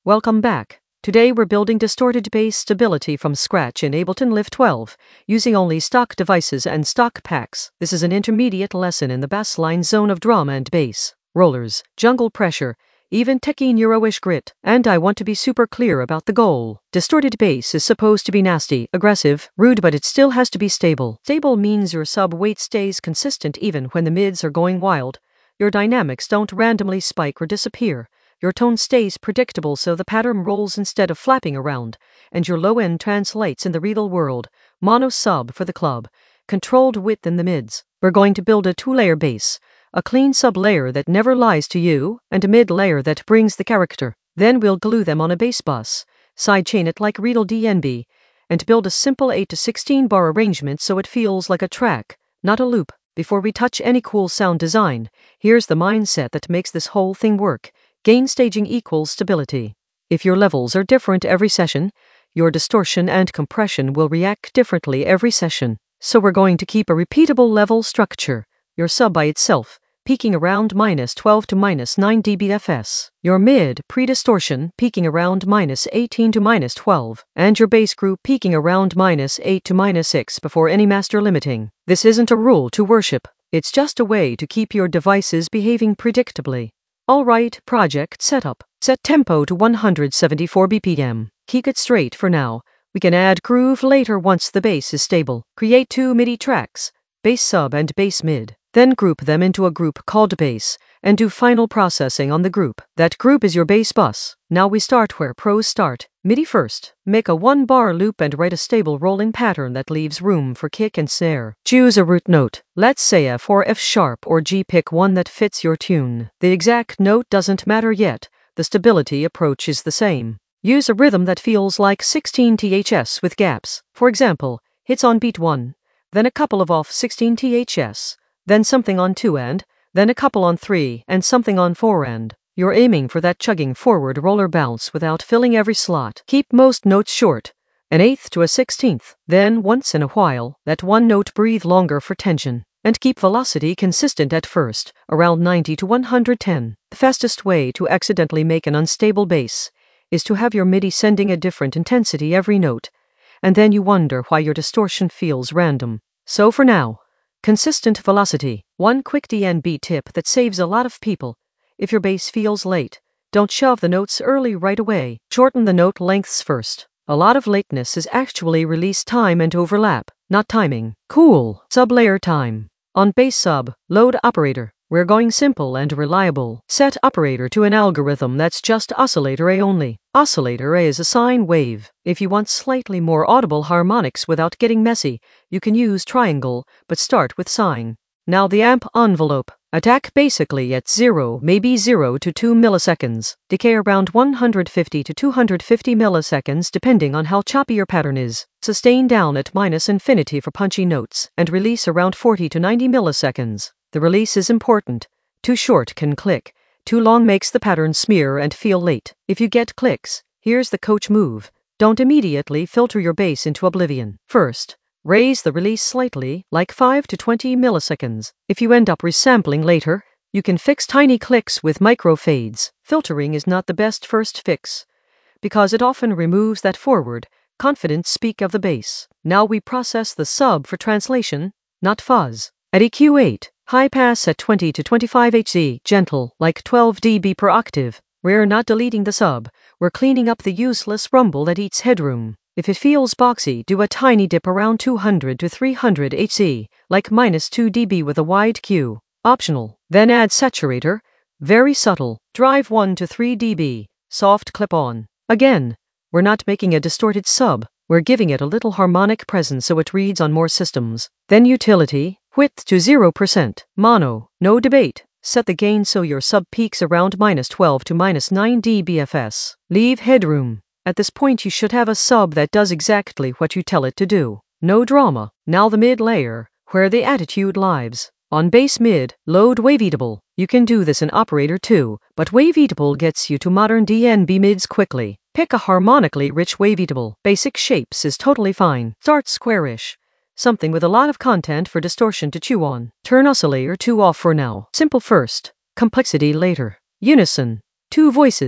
Welcome back. Today we're building distorted bass stability from scratch in Ableton Lift 12, using only stock devices and stock packs. This is an intermediate lesson in the bassline zone of drum and bass, rollers, jungle pressure, even techie neuro-ish grit. And I want to be super clear about the goal. Distorted bass is supposed to be nasty, aggressive, rude, but it still has to be stable. Stable means your sub weight stays consistent even when the mids are going wild. Your dynamics don't randomly spike or disappear. Your tone stays predictable so the pattern rolls instead of flapping around, and your low end translates in the real world. Mono sub for the club, controlled width in the mids. We're going to build a two-layer bass, a clean sub layer that never lies to you, and a mid layer that brings the character. Then we'll glue them on a bass bus, sidechain it like Real DNB, and build a simple 8 to 16 bar arrangement so it feels like a track, not a loop. Before we touch any cool sound design, here's the mindset that makes this whole thing work. Gain staging equals stability. If your levels are different every session, your distortion and compression will react differently every session. So we're going to keep a repeatable level structure. Your sub by itself, peaking around -12 to -9 dBFS. Your mid, pre-distortion, peaking around -18 to -12. And your bass group peaking around -8 to -6 before any master limiting. This isn't a rule to worship. It's just a way to keep your devices behaving predictably. Alright, project setup. Set tempo to 174 BPM. Keep it straight for now. We can add groove later once the bass is stable. Create 2 MIDI tracks, bass sub and bass mid. Then group them into a group called bass, and do final processing on the group. That group is your bass bus. Now we start where pros start. MIDI first. Make a 1-bar loop and write a stable rolling pattern that leaves room for kick and snare. Choose a root note. Let's say F or F sharp or G. Pick one that fits your tune. The exact note doesn't matter yet. The stability approach is the same. Use a rhythm that feels like 16 THS with gaps. For example, hits on beat 1, then a couple of off 16 THS. Then something on 2 and, then a couple on 3 and something on 4 and. You're aiming for that chugging forward roller bounce without filling every slot. Keep most notes short, an eighth to a 16th. Then once in a while, let one note breathe longer for tension. And keep velocity consistent at first, around 90 to 110. The fastest way to accidentally make an unstable bass is to have your MIDI sending a different intensity every note, and then you wonder why your distortion feels random. So for now, consistent velocity. One quick DNB tip that saves a lot of people. If your bass feels late, don't shove the notes early right away. Shorten the note lengths first. A lot of lateness is actually release time and overlap, not timing. Cool. Sublayer time. On bass sub, load operator. We're going simple and reliable. Set operator to an algorithm that's just oscillator A only. Oscillator A is a sine wave. If you want slightly more audible harmonics without getting messy, you can use triangle, but start with sine. Now the amp envelope. Attack basically at 0, maybe 0 to 2 milliseconds. Decay around 150 to 250 milliseconds depending on how choppy your pattern is. Sustain down at -infinity for punchy notes, and release around 40 to 90 milliseconds. The release is important. Too short can click. Too long makes the pattern smear and feel late. If you get clicks, here's the coach move. Don't immediately filter your bass into oblivion. First, raise the release slightly, like 5 to 20 milliseconds. If you end up resampling later, you can fix tiny clicks with micro fades. Filtering is not the best first fix, because it often removes that forward, confident speak of the bass. Now we process the sub for translation, not fuzz. At EQ8, high pass at 20 to 25 Hz, gentle, like 12 dB per octave. We're not deleting the sub, we're cleaning up the useless rumble that eats headroom. If it feels boxy, do a tiny dip around 200 to 300 Hz, like -2 dB with a wide Q. Optional. Then add saturator, very subtle, drive 1 to 3 dB, soft clip on. Again, we're not making a distorted sub, we're giving it a little harmonic presence so it reads on more systems. Then utility, width to 0%, mono, no debate. Set the gain so your sub peaks around -12 to -9 dBFS. Leave headroom. At this point you should have a sub that does exactly what you tell it to do. No drama. Now the mid layer, where the attitude lives. On bass mid, load Waveatable. You can do this in Operator too, but Waveatable gets you to modern DNB mids quickly. Pick a harmonically rich Waveatable. Basic shapes is totally fine. Start squarish. Something with a lot of content for distortion to chew on. Turn oscillator 2 off for now. Simple first, complexity later. Unison. 2 voices.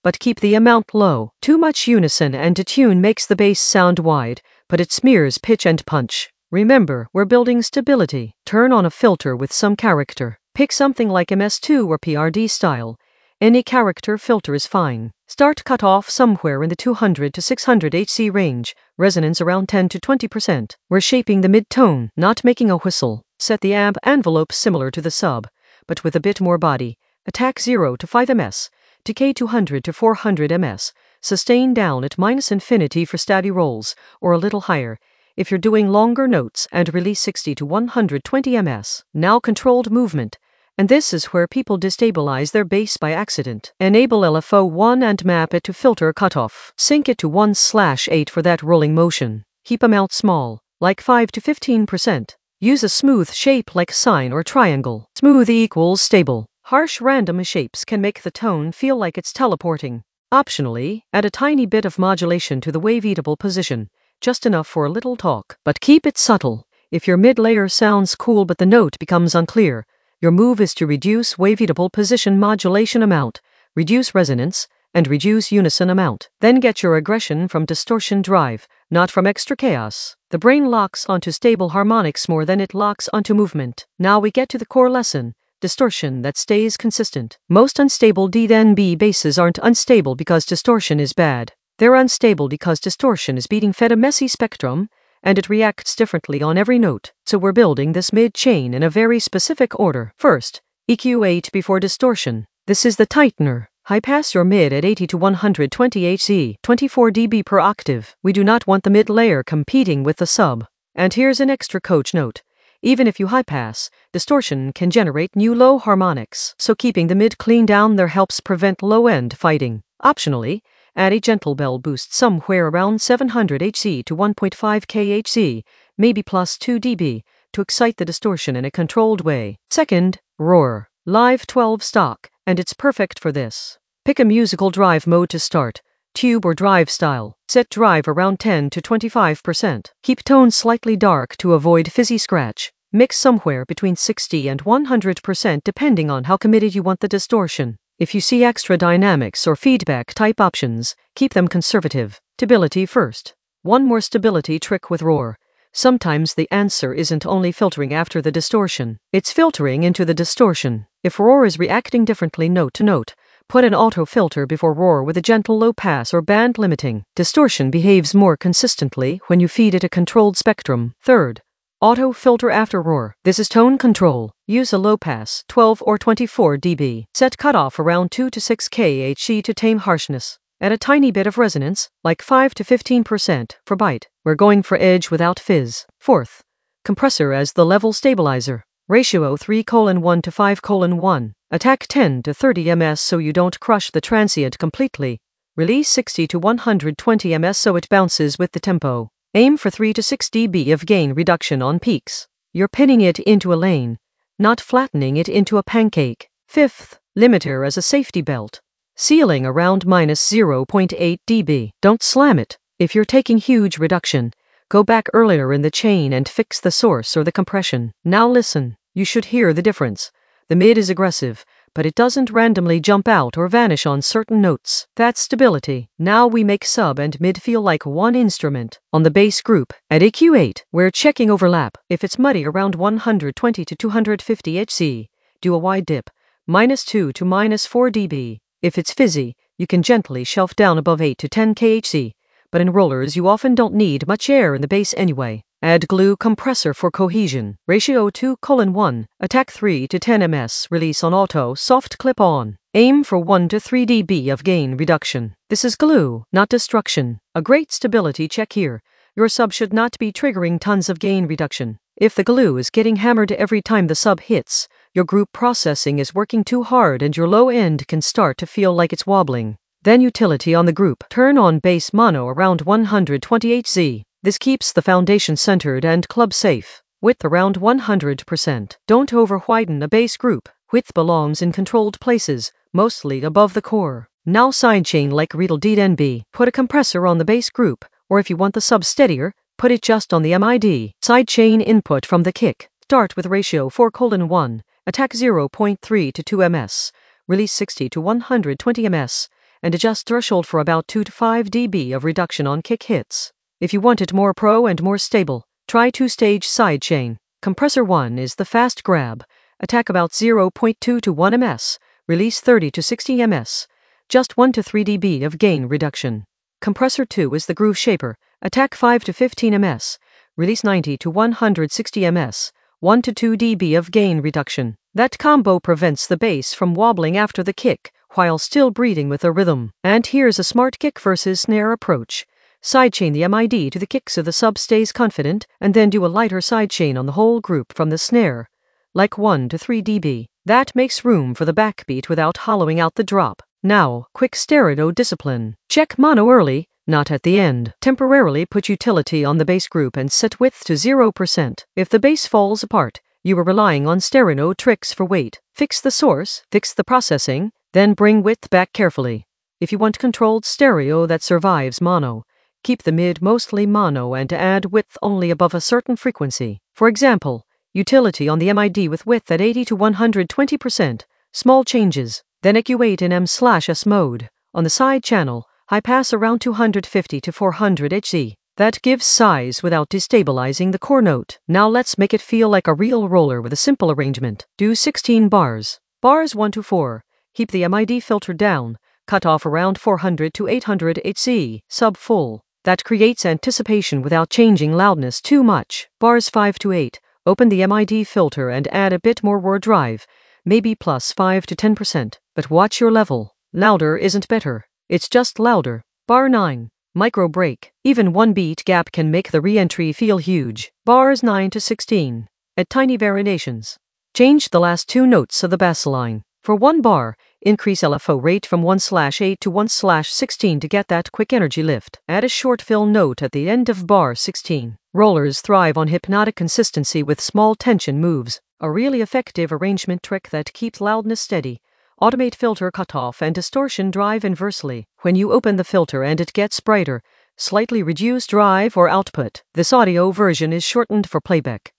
but keep the amount low. Too much unison and detune makes the bass sound wide, but it smears pitch and punch. Remember, we're building stability. Turn on a filter with some character. Pick something like MS2 or PRD style. Any character filter is fine. Start cutoff somewhere in the 200 to 600 Hz range, resonance around 10 to 20%. We're shaping the mid-tone, not making a whistle. Set the amp envelope similar to the sub, but with a bit more body. Attack 0 to 5 ms, decay 200 to 400 ms, sustain down at -infinity for stabby rolls, or a little higher if you're doing longer notes, and release 60 to 120 ms. Now controlled movement. And this is where people destabilize their bass by accident. Enable LFO1 and map it to filter cutoff. Sync it to 1/8 for that rolling motion. Keep amount small, like 5 to 15%. Use a smooth shape like sine or triangle. Smooth equals stable. Harsh random shapes can make the tone feel like it's teleporting. Optionally, add a tiny bit of modulation to the waveatable position, just enough for a little talk. But keep it subtle. If your mid-layer sounds cool but the note becomes unclear, your move is to reduce waveatable position modulation amount, reduce resonance, and reduce unison amount. Then get your aggression from distortion drive, not from extra chaos. The brain locks onto stable harmonics more than it locks onto movement. Now we get to the core lesson. Distortion that stays consistent. Most unstable D10B basses aren't unstable because distortion is bad. They're unstable because distortion is being fed a messy spectrum, and it reacts differently on every note. So we're building this mid-chain in a very specific order. First, EQ8 before distortion. This is the tightener. High pass your mid at 80 to 120 Hz, 24 dB per octave. We do not want the mid layer competing with the sub. And here's an extra coach note. Even if you high pass, distortion can generate new low harmonics, so keeping the mid clean down there helps prevent low-end fighting. Optionally, add a gentle bell boost somewhere around 700 Hz to 1.5 kHz, maybe plus 2 dB, to excite the distortion in a controlled way. Second, roar. Live 12 stock, and it's perfect for this. Pick a musical drive mode to start, tube or drive style. Set drive around 10 to 25%. Keep tone slightly dark to avoid fizzy scratch. Mix somewhere between 60 and 100% depending on how committed you want the distortion. If you see extra dynamics or feedback type options, keep them conservative. Stability first. One more stability trick with roar. Sometimes the answer isn't only filtering after the distortion, it's filtering into the distortion. If roar is reacting differently note to note, put an auto filter before roar with a gentle low pass or band limiting. Distortion behaves more consistently when you feed it a controlled spectrum. Third, auto filter after roar. This is tone control. Use a low pass, 12 or 24 dB. Set cutoff around 2 to 6 kHz to tame harshness. Add a tiny bit of resonance, like 5 to 15%, for bite. We're going for edge without fizz. Fourth, compressor as the level stabilizer. Ratio 3:1 to 5:1. Attack 10 to 30 ms so you don't crush the transient completely. Release 60 to 120 ms so it bounces with the tempo. Aim for 3 to 6 dB of gain reduction on peaks. You're pinning it into a lane, not flattening it into a pancake. Fifth, limiter as a safety belt. Ceiling around -0.8 dB. Don't slam it. If you're taking huge reduction, go back earlier in the chain and fix the source or the compression. Now listen, you should hear the difference. The mid is aggressive, but it doesn't randomly jump out or vanish on certain notes. That's stability. Now we make sub and mid feel like one instrument. On the bass group, at EQ8, we're checking overlap. If it's muddy around 120 to 250 Hz, do a wide dip, -2 to -4 dB. If it's fizzy, you can gently shelf down above 8 to 10 kHz, but in rollers you often don't need much air in the bass anyway. Add glue compressor for cohesion. Ratio 2:1. Attack 3 to 10 ms. Release on auto, soft clip on. Aim for 1 to 3 dB of gain reduction. This is glue, not destruction. A great stability check here. Your sub should not be triggering tons of gain reduction. If the glue is getting hammered every time the sub hits, your group processing is working too hard and your low end can start to feel like it's wobbling. Then utility on the group. Turn on bass mono around 120 Hz. This keeps the foundation centered and club safe. Width around 100%. Don't over-widen a bass group. Width belongs in controlled places, mostly above the core. Now sidechain like Riedel D10B. Put a compressor on the bass group, or if you want the sub steadier, put it just on the MID. Sidechain input from the kick. Start with ratio 4:1. Attack 0.3 to 2 ms. Release 60 to 120 ms. and adjust threshold for about 2 to 5 dB of reduction on kick hits. If you want it more pro and more stable, try 2-stage sidechain. Compressor 1 is the fast grab. Attack about 0.2 to 1 ms, release 30 to 60 ms, just 1 to 3 dB of gain reduction. Compressor 2 is the groove shaper. Attack 5 to 15 ms, release 90 to 160 ms, 1 to 2 dB of gain reduction. That combo prevents the bass from wobbling after the kick, while still breathing with a rhythm. And here's a smart kick versus snare approach. Sidechain the MID to the kick so the sub stays confident, and then do a lighter sidechain on the whole group from the snare, like 1 to 3 dB. That makes room for the backbeat without hollowing out the drop. Now, quick stereo discipline. Check mono early, not at the end. Temporarily put utility on the bass group and set width to 0%. If the bass falls apart, you are relying on stereo tricks for weight. Fix the source, fix the processing, then bring width back carefully. If you want controlled stereo that survives mono, keep the mid mostly mono and add width only above a certain frequency. For example, utility on the MID with width at 80 to 120%, small changes. Then EQ8 in M/S mode. On the side channel, high pass around 250 to 400 Hz. That gives size without destabilizing the core note. Now let's make it feel like a real roller with a simple arrangement. Do 16 bars. Bars 1 to 4. Keep the MID filter down. Cut off around 400 to 800 Hz, sub full. That creates anticipation without changing loudness too much. Bars 5 to 8. Open the MID filter and add a bit more word drive, maybe plus 5 to 10%. But watch your level. Louder isn't better. It's just louder. Bar 9. Micro break. Even one beat gap can make the re-entry feel huge. Bars 9 to 16. Add tiny variations. Change the last two notes of the bass line. For 1 bar, increase LFO rate from 1/8 to 1/16 to get that quick energy lift. Add a short fill note at the end of bar 16. Rollers thrive on hypnotic consistency with small tension moves. A really effective arrangement trick that keeps loudness steady. Automate filter cutoff and distortion drive inversely. When you open the filter and it gets brighter, slightly reduce drive or output. This audio version is shortened for playback.